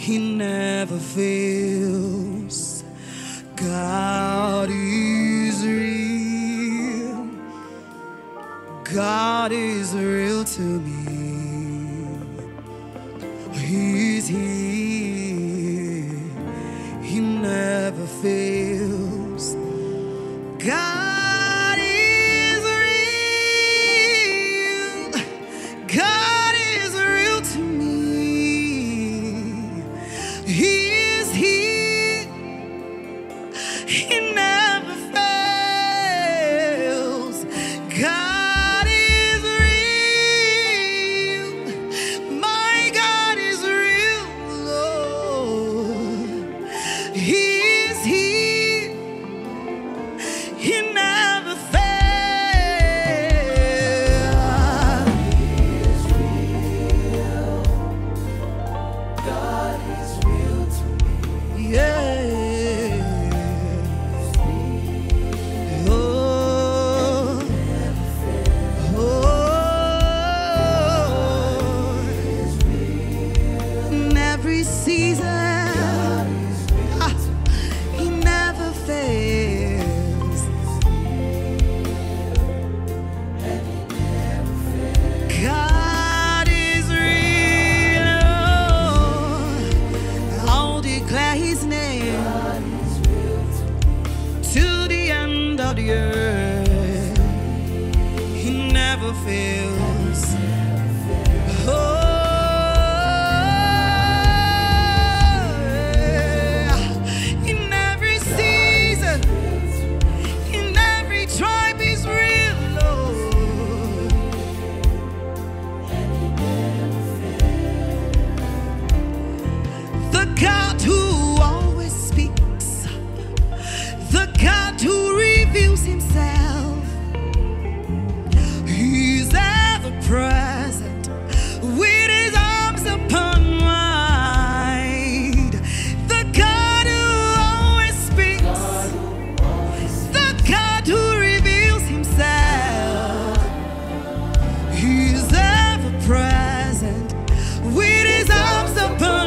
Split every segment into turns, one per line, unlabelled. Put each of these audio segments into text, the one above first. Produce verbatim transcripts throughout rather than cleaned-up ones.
He never fails. God is real. God is real to me. He's here. He never fails. God is real. God is real to me. He is here. He never fails. God is real. My God is real, Lord. He is here. He never fails. God is real to me. Yeah. Every season, ah, he never fails. God is real. I'll declare his name to the end of the earth. He never fails. Oh, God who always speaks, the God who reveals himself. He's ever present with his arms upon wide. The God who always speaks, the God who reveals himself. He's ever present with his arms upon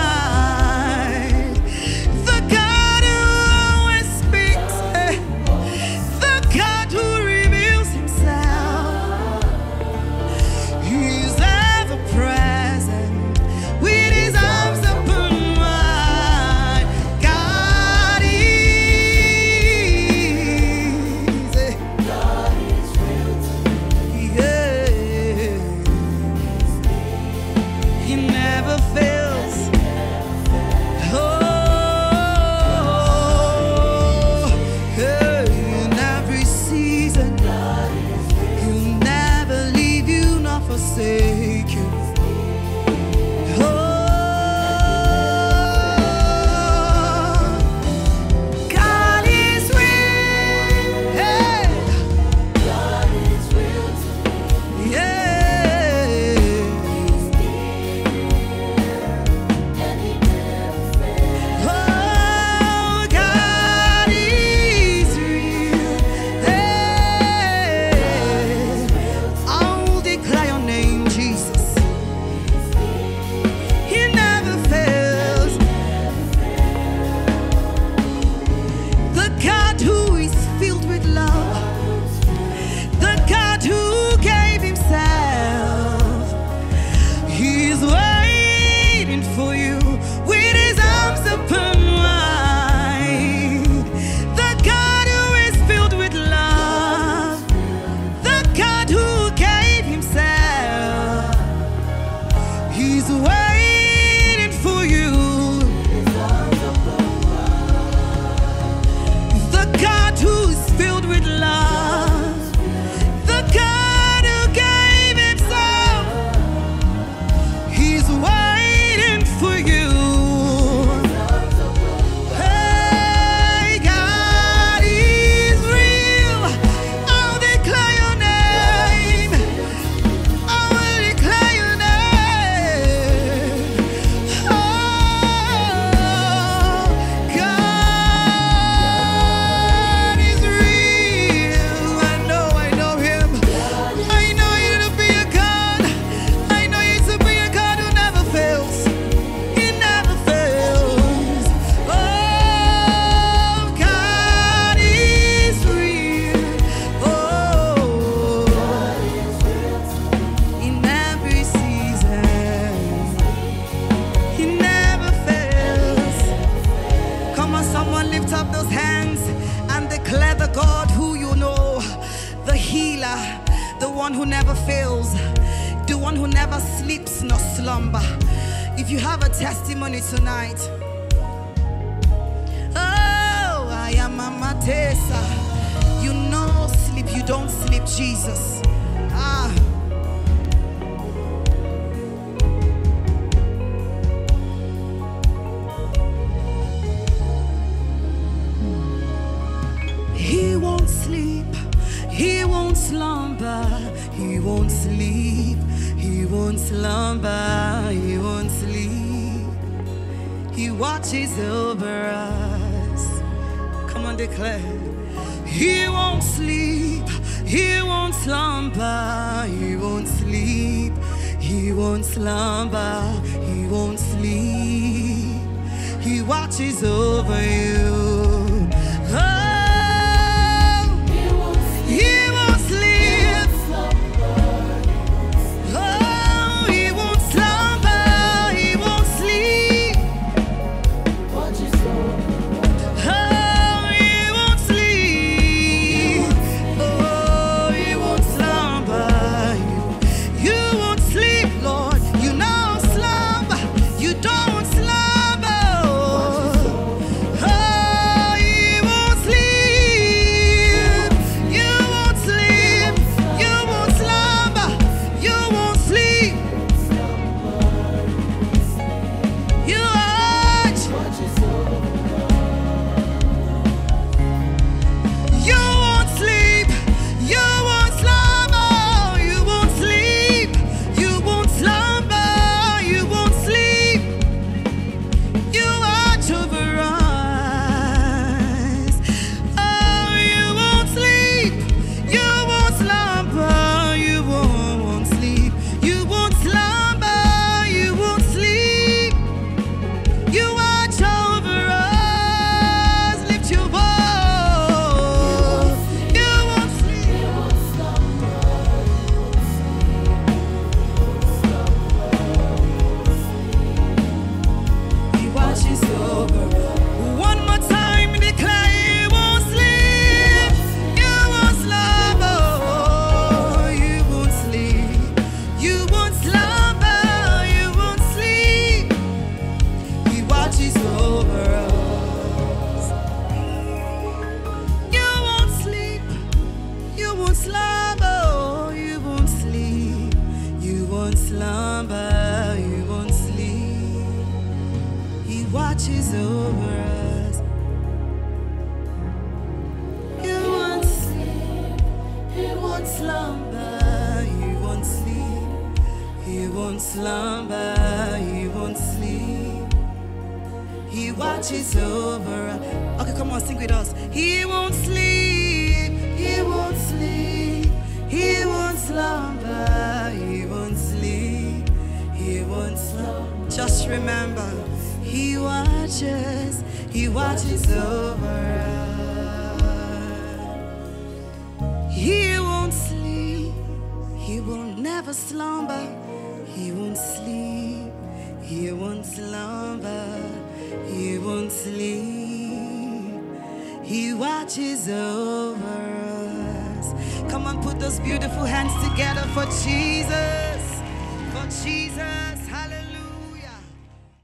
forsake you. Oh, God is real. Hey. God is real to me. Yeah. one who never fails, the one who never sleeps nor slumber. If you have a testimony tonight, oh, I am a Matesa. You know sleep, you don't sleep, Jesus. Ah. He won't sleep, he won't slumber, he won't sleep, he won't slumber, he won't sleep. He watches over us. Come on, declare. He won't sleep, he won't slumber, he won't sleep, he won't slumber, he won't sleep. He watches over you. Slumber, you won't sleep. He watches over us. You won't sleep. He won't slumber. You won't sleep. He won't slumber. He won't sleep. He watches over us. Okay, come on, sing with us. He won't sleep. He won't sleep. He won't slumber. He won't sleep. He won't slumber. Just remember, he watches. He watches over us. He won't sleep. He will never slumber. He won't sleep. He won't slumber. He won't sleep. He watches over us. Come on, put those beautiful hands together for Jesus. For Jesus.